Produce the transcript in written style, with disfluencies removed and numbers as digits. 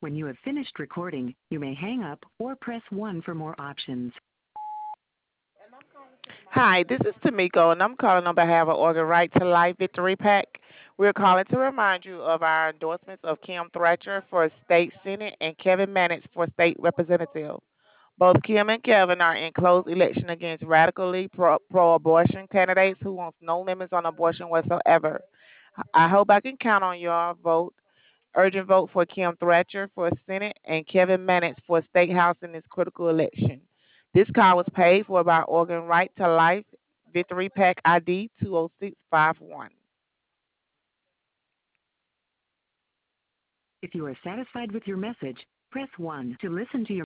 When you have finished recording, you may hang up or press 1 for more options. Hi, this is Tamiko, and I'm calling on behalf of Organ Right to Life Victory PAC. We're calling to remind you of our endorsements of Kim Thrasher for State Senate and Kevin Mannix for State Representative. Both Kim and Kevin are in close election against radically pro-abortion candidates who want no limits on abortion whatsoever. I hope I can count on your vote. Urgent vote for Kim Thrasher for Senate and Kevin Mannix for State House in this critical election. This call was paid for by Organ Right to Life Victory Pack ID 20651. If you are satisfied with your message, press 1 to listen to your